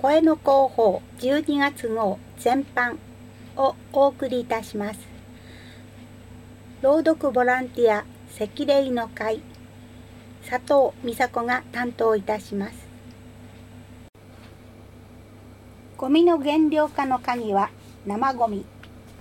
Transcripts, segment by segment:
声の広報12月号全般をお送りいたします。朗読ボランティア赤霊の会佐藤美佐子が担当いたします。ゴミの減量化の鍵は生ゴミ。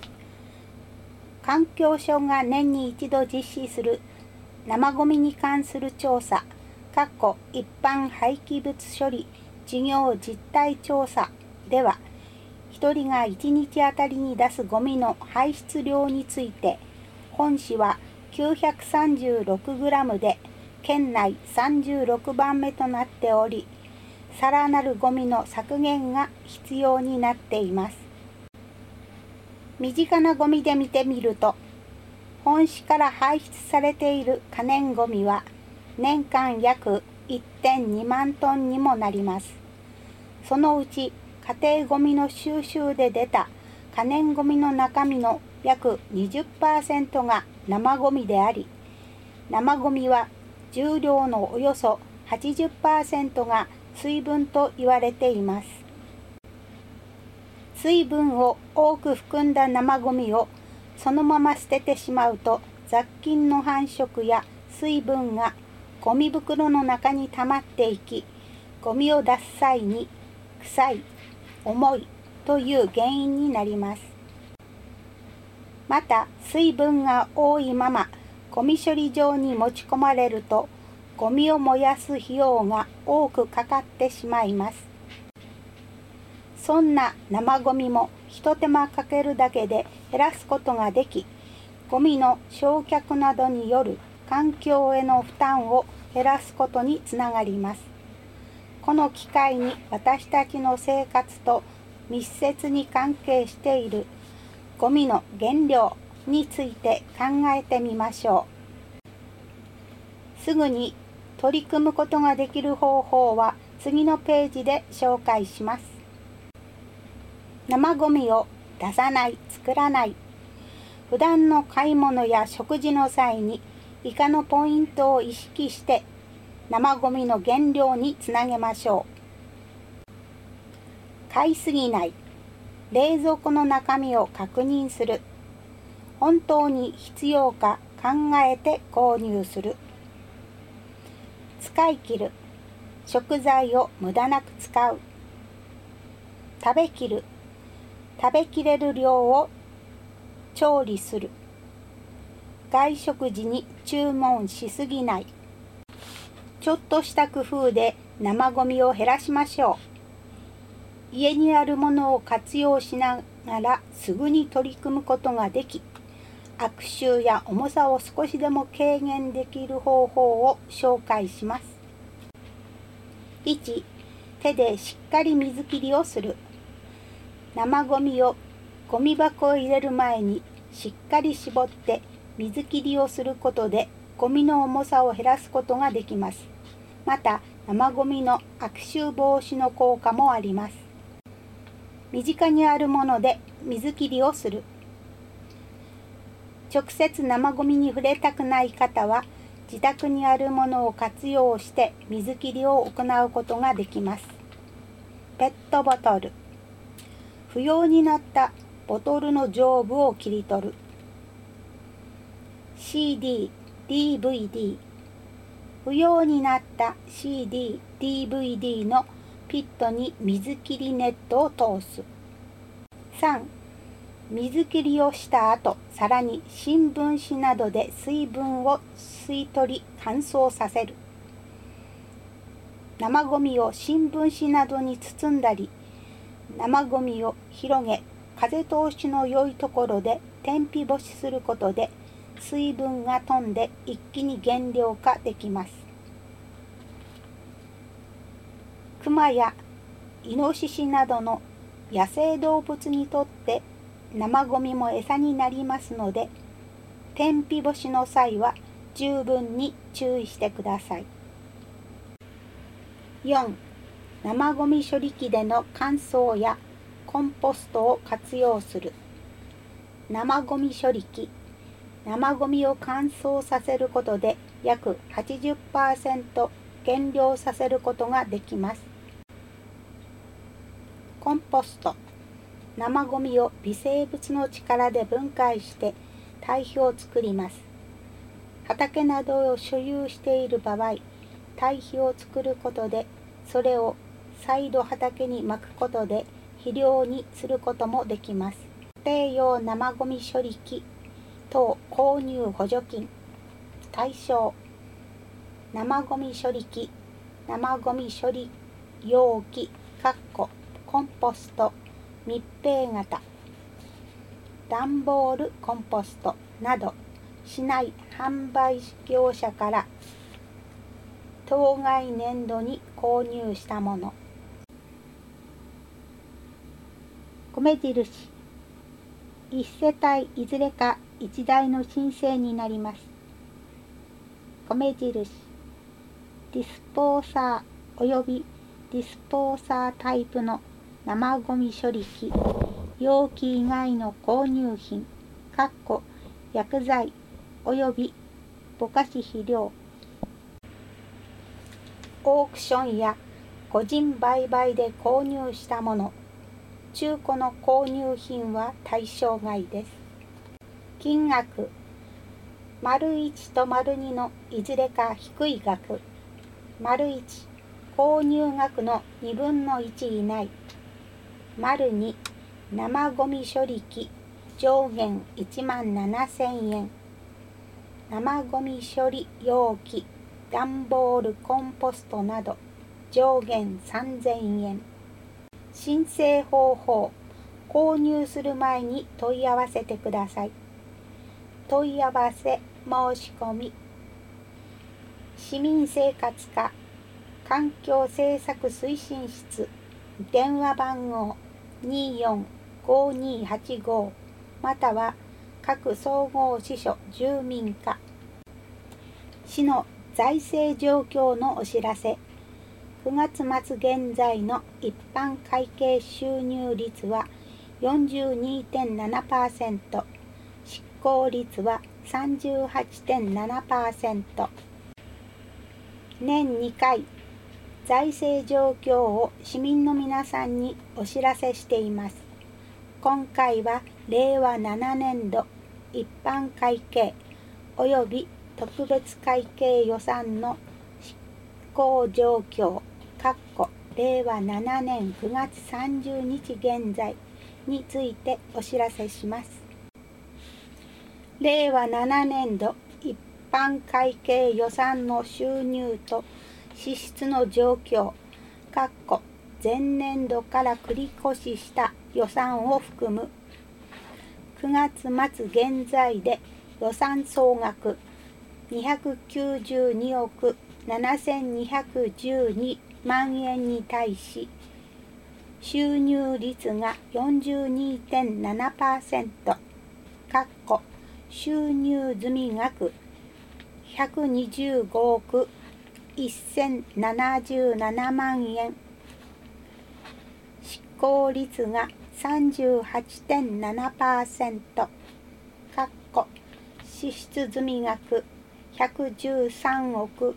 環境省が年に一度実施する生ゴミに関する調査一般廃棄物処理事業実態調査では、1人が1日あたりに出すゴミの排出量について、本市は 936g で県内36番目となっており、さらなるゴミの削減が必要になっています。身近なゴミで見てみると、本市から排出されている可燃ゴミは年間約 1.2 万トンにもなります。そのうち家庭ゴミの収集で出た可燃ゴミの中身の約 20% が生ゴミであり、生ゴミは重量のおよそ 80% が水分と言われています。水分を多く含んだ生ゴミをそのまま捨ててしまうと、雑菌の繁殖や水分がゴミ袋の中に溜まっていき、ゴミを出す際に臭い、重いという原因になります。また、水分が多いままゴミ処理場に持ち込まれると、ゴミを燃やす費用が多くかかってしまいます。そんな生ゴミも一手間かけるだけで減らすことができ、ゴミの焼却などによる環境への負担を減らすことにつながります。この機会に私たちの生活と密接に関係しているゴミの減量について考えてみましょう。すぐに取り組むことができる方法は次のページで紹介します。生ゴミを出さない、作らない。普段の買い物や食事の際に以下のポイントを意識して生ゴミの減量につなげましょう。買いすぎない。冷蔵庫の中身を確認する。本当に必要か考えて購入する。使い切る。食材を無駄なく使う。食べきる。食べきれる量を調理する。外食時に注文しすぎない。ちょっとした工夫で生ゴミを減らしましょう。家にあるものを活用しながらすぐに取り組むことができ、悪臭や重さを少しでも軽減できる方法を紹介します。1、手でしっかり水切りをする。生ゴミをゴミ箱へ入れる前にしっかり絞って水切りをすることでゴミの重さを減らすことができます。また、生ゴミの悪臭防止の効果もあります。身近にあるもので水切りをする。直接生ゴミに触れたくない方は、自宅にあるものを活用して水切りを行うことができます。ペットボトル。不要になったボトルの上部を切り取る。CD、DVD。不要になった CD、DVD のピットに水切りネットを通す。3、水切りをした後、さらに新聞紙などで水分を吸い取り乾燥させる。生ゴミを新聞紙などに包んだり、生ゴミを広げ、風通しの良いところで天日干しすることで、水分が飛んで一気に減量化できます。クマやイノシシなどの野生動物にとって生ゴミも餌になりますので、天日干しの際は十分に注意してください。4、生ゴミ処理機での乾燥やコンポストを活用する。生ゴミ処理機。生ゴミを乾燥させることで約 80% 減量させることができます。 コンポスト。生ゴミを微生物の力で分解して堆肥を作ります。畑などを所有している場合、堆肥を作ることで、それを再度畑にまくことで肥料にすることもできます。家庭用生ゴミ処理機等購入補助金。対象。生ゴミ処理機、生ゴミ処理容器、コンポスト、密閉型、段ボールコンポストなど、市内販売業者から当該年度に購入したもの。米印。一世帯いずれか一台の申請になります。米印。ディスポーサーおよびディスポーサータイプの生ゴミ処理機、容器以外の購入品、薬剤およびぼかし肥料。オークションや個人売買で購入したもの、中古の購入品は対象外です。金額。1と2のいずれか低い額。1、購入額の2分の1以内。2、生ゴミ処理機上限17,000円。生ゴミ処理容器、段ボールコンポストなど上限3,000円。申請方法。購入する前に問い合わせてください。問い合わせ申し込み。市民生活課環境政策推進室、電話番号245285または各総合支所住民課。市の財政状況のお知らせ。9月末現在の一般会計収入率は 42.7%、執行率は 38.7%。年2回、財政状況を市民の皆さんにお知らせしています。今回は令和7年度一般会計および特別会計予算の執行状況令和7年9月30日現在についてお知らせします。令和7年度一般会計予算の収入と支出の状況前年度から繰り越しした予算を含む。9月末現在で予算総額292億7212万円に対し、収入率が 42.7%、収入済み額125億1077万円、執行率が 38.7%、支出済み額113億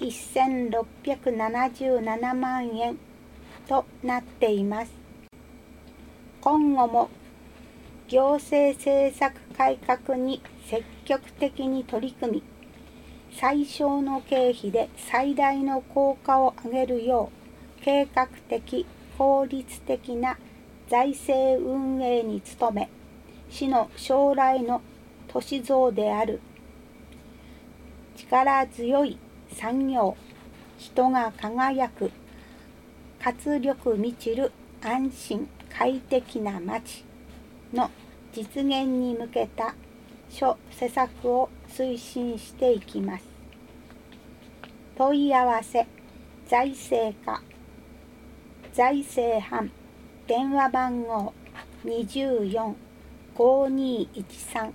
1677万円となっています。今後も行政政策改革に積極的に取り組み、最小の経費で最大の効果を上げるよう計画的・効率的な財政運営に努め、市の将来の都市像である力強い産業、人が輝く、活力満ちる安心快適な街の実現に向けた諸施策を推進していきます。問い合わせ、財政課、財政班、電話番号245213。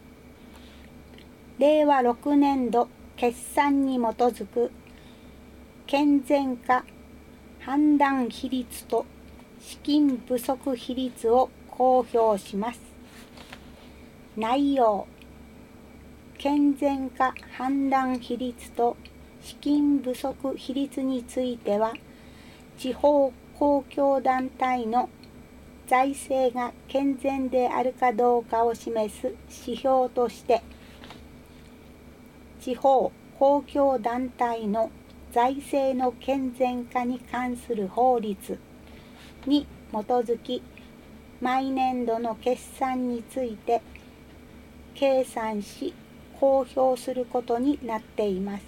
令和6年度決算に基づく健全化判断比率と資金不足比率を公表します。内容。健全化判断比率と資金不足比率については、地方公共団体の財政が健全であるかどうかを示す指標として、地方公共団体の財政の健全化に関する法律に基づき、毎年度の決算について計算し公表することになっています。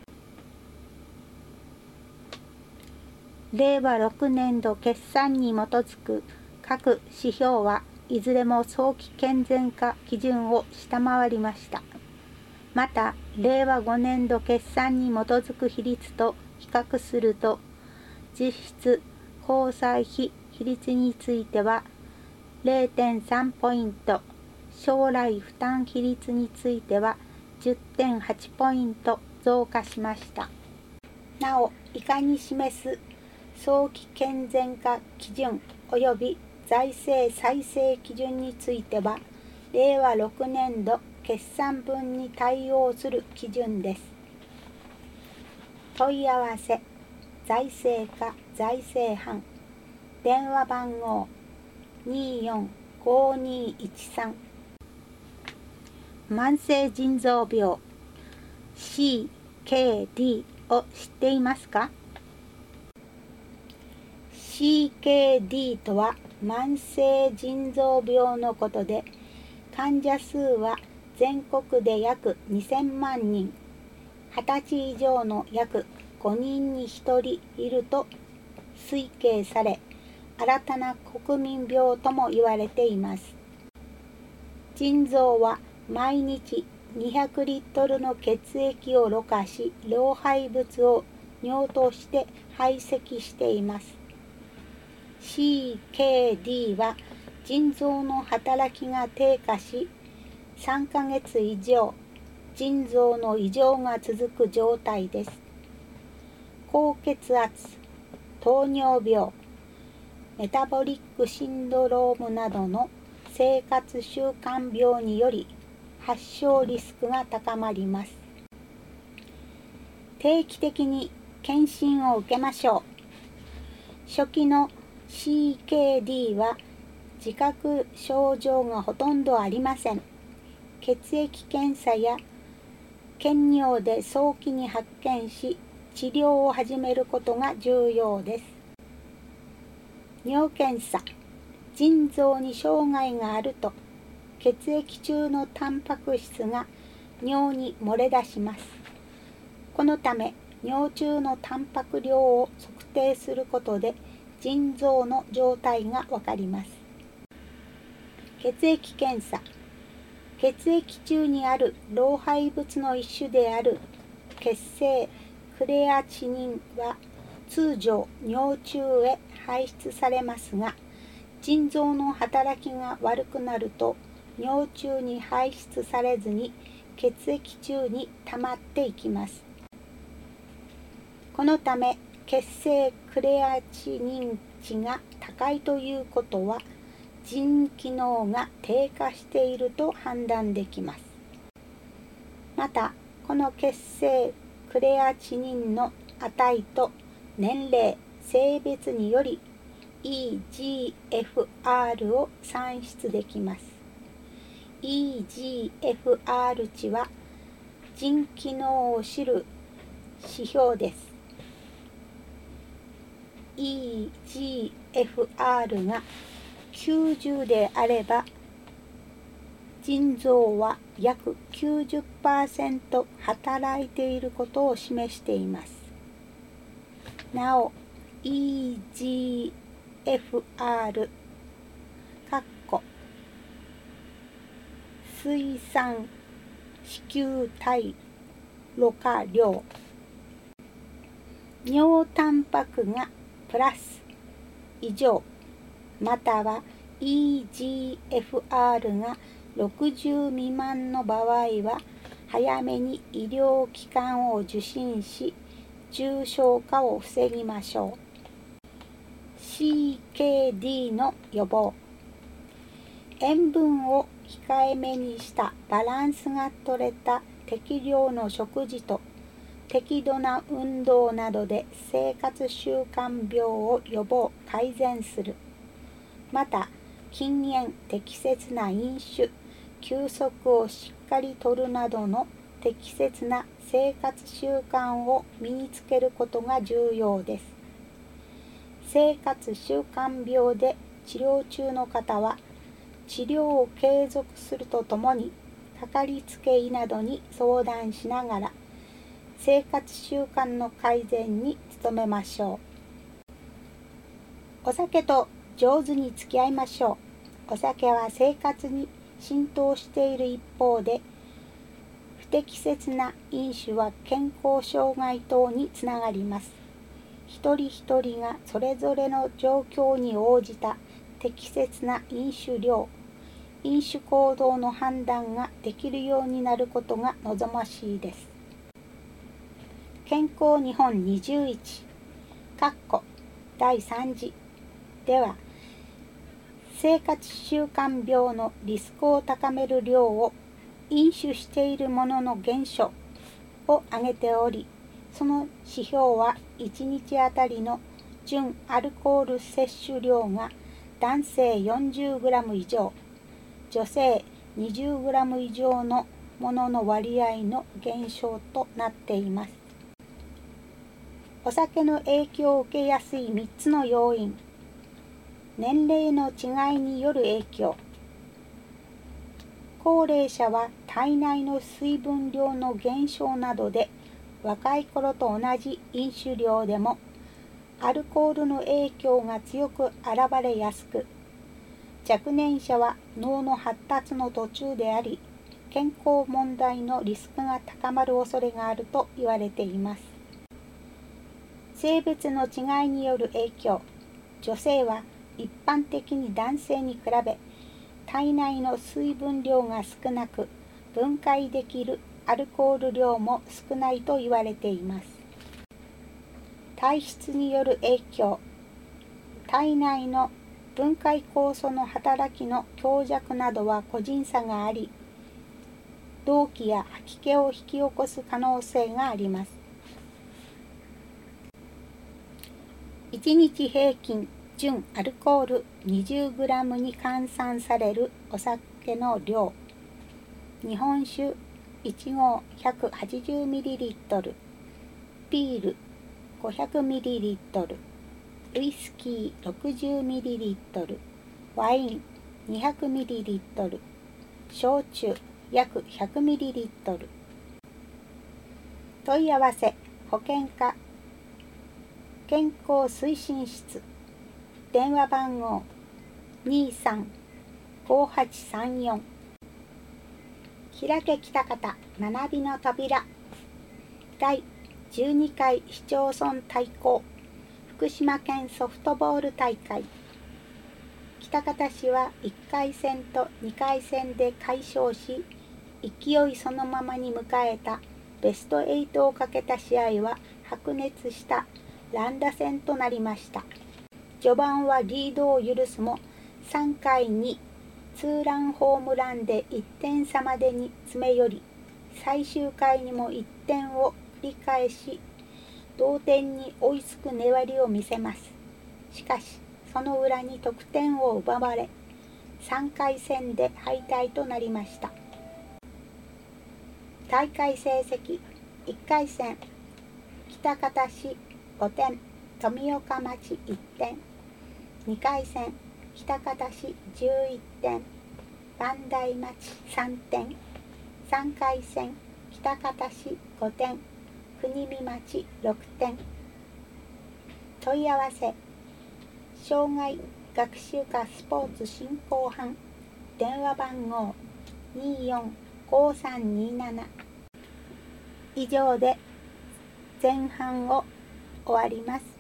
令和6年度決算に基づく各指標はいずれも早期健全化基準を下回りました。また、令和5年度決算に基づく比率と比較すると、実質公債比比率については 0.3 ポイント、将来負担比率については 10.8 ポイント増加しました。なお、以下に示す早期健全化基準及び財政再生基準については、令和6年度決算分に対応する基準です。問い合わせ、財政課財政班、電話番号245213。慢性腎臓病 CKD を知っていますか？ CKD とは慢性腎臓病のことで、患者数は全国で約2000万人、20歳以上の約5人に1人いると推計され、新たな国民病とも言われています。腎臓は毎日200リットルの血液をろ過し、老廃物を尿として排泄しています。CKD は腎臓の働きが低下し、3ヶ月以上腎臓の異常が続く状態です。高血圧、糖尿病、メタボリックシンドロームなどの生活習慣病により発症リスクが高まります。定期的に検診を受けましょう。初期の CKD は自覚症状がほとんどありません。血液検査や検尿で早期に発見し、治療を始めることが重要です。尿検査、腎臓に障害があると、血液中のタンパク質が尿に漏れ出します。このため、尿中のタンパク量を測定することで、腎臓の状態がわかります。血液検査、血液中にある老廃物の一種である血清クレアチニンは通常尿中へ排出されますが、腎臓の働きが悪くなると尿中に排出されずに血液中に溜まっていきます。このため血清クレアチニン値が高いということは、腎機能が低下していると判断できます。また、この血清クレアチニンの値と年齢、性別により eGFR を算出できます。eGFR 値は腎機能を知る指標です。eGFR が90であれば、腎臓は約 90% 働いていることを示しています。なお、eGFR 水酸子宮体ろ過量、尿タンパクがプラス以上、または eGFR が60未満の場合は、早めに医療機関を受診し、重症化を防ぎましょう。CKD の予防。塩分を控えめにしたバランスが取れた適量の食事と、 適度な運動などで生活習慣病を予防・改善する。また、禁煙、適切な飲酒、休息をしっかりとるなどの適切な生活習慣を身につけることが重要です。生活習慣病で治療中の方は、治療を継続するとともに、かかりつけ医などに相談しながら、生活習慣の改善に努めましょう。お酒と上手に付き合いましょう。お酒は生活に浸透している一方で、不適切な飲酒は健康障害等につながります。一人一人がそれぞれの状況に応じた適切な飲酒量、飲酒行動の判断ができるようになることが望ましいです。健康日本21第3次では、生活習慣病のリスクを高める量を飲酒している者の減少を挙げており、その指標は1日あたりの純アルコール摂取量が男性 40g 以上、女性 20g 以上のものの割合の減少となっています。お酒の影響を受けやすい3つの要因。年齢の違いによる影響。高齢者は体内の水分量の減少などで若い頃と同じ飲酒量でもアルコールの影響が強く現れやすく、若年者は脳の発達の途中であり、健康問題のリスクが高まる恐れがあると言われています。性別の違いによる影響。女性は一般的に男性に比べ体内の水分量が少なく、分解できるアルコール量も少ないと言われています。体質による影響。体内の分解酵素の働きの強弱などは個人差があり、動悸や吐き気を引き起こす可能性があります。1日平均純アルコール 20g に換算されるお酒の量。日本酒1合 180ml、ビール 500ml、ウイスキー 60ml、ワイン 200ml、焼酎約 100ml。問い合わせ保険課健康推進室、電話番号 23-5834。開け喜多方学びの扉。第12回市町村対抗福島県ソフトボール大会。喜多方市は1回戦と2回戦で快勝し、勢いそのままに迎えたベスト8をかけた試合は白熱した乱打戦となりました。序盤はリードを許すも、3回にツーランホームランで1点差までに詰め寄り、最終回にも1点を繰り返し、同点に追いつく粘りを見せます。しかし、その裏に得点を奪われ、3回戦で敗退となりました。大会成績、1回戦、喜多方市5点、富岡町1点、2回戦、喜多方市11点、磐梯町3点、3回戦、喜多方市5点、国見町6点。問い合わせ、障害学習科スポーツ振興班、電話番号245327。以上で前半を終わります。